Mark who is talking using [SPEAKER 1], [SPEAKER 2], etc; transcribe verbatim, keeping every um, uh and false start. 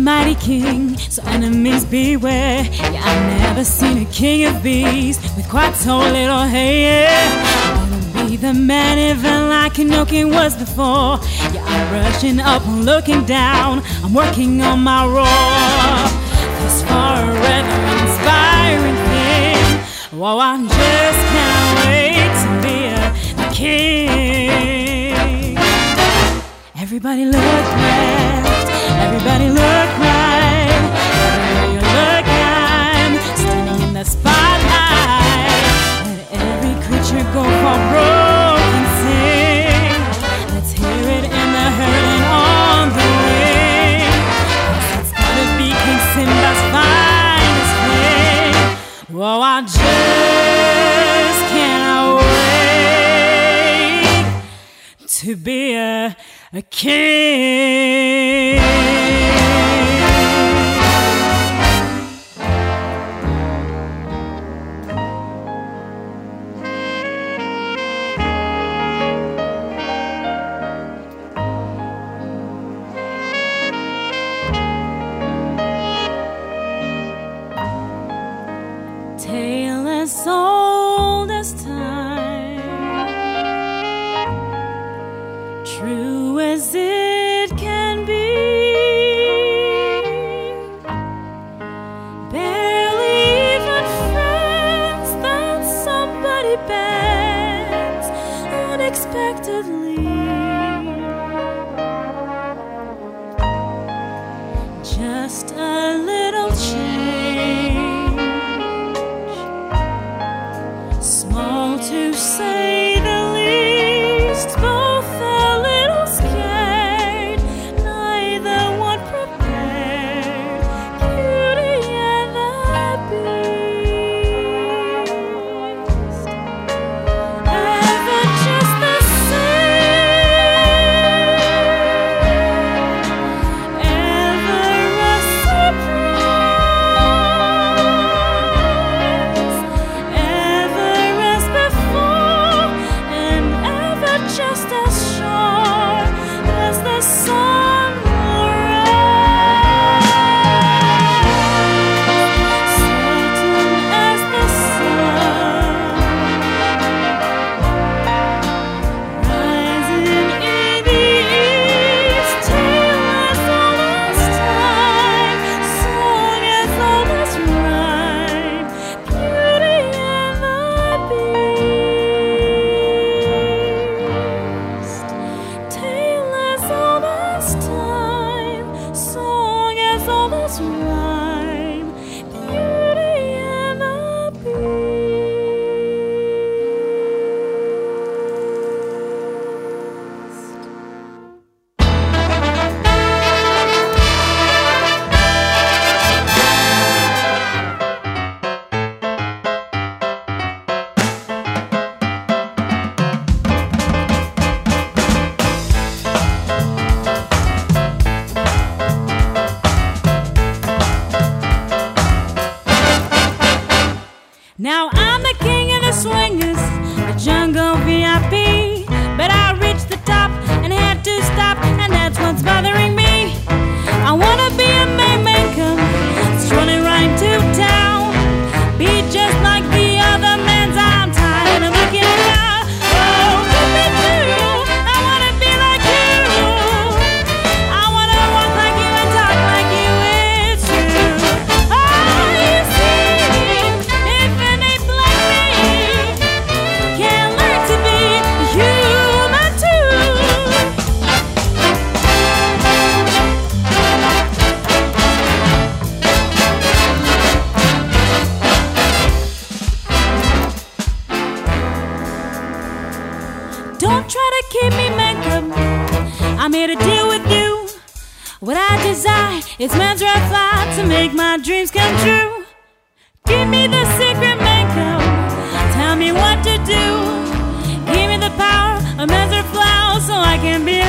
[SPEAKER 1] mighty king, so enemies beware. Yeah, I've never seen a king of bees with quite so little hair. I wanna be the man even like Enoki was before. Yeah, I'm rushing up, I'm looking down, I'm working on my roar. This forever inspiring thing, whoa, I just can't wait to be a, a king. Everybody look left, everybody look right. Everywhere you look, I'm standing in the spotlight. Let every creature go for broke and sing. Let's hear it in the hurling on the wing. 'Cause it's gonna be King Simba's finest thing. Whoa, I just can't wait to be a a king. Tale as old as time, true as it can be. Barely even friends that somebody bends unexpectedly. Just a little change, small to say the least, both a little scared, neither one prepared. Beauty and the Beast, ever just the same, ever a surprise, ever as before, and ever just as sure as the sun will rise, certain as the sun rising in the east. Tale as old as time, song as old as rhyme, beauty and the Beast. Tale as old as time, song as old as rhyme, beauty and the Beast. Now I'm the king of the swingers, the jungle V I P. But I reached the top and had to stop, and that's what's bothering me. I wanna be a Maymaker, strolling right into town, be just like the other men's. I'm tired of looking around. Oh, let me too. I wanna be like you. I wanna walk like you and talk like you. It's true. Oh, you see, infinite like me can learn to be human too. Don't try to keep me makeup, I'm here to deal with you. What I desire is men's red fly to make my dreams come true. Give me the secret makeup, tell me what to do. Give me the power of men's red flower so I can be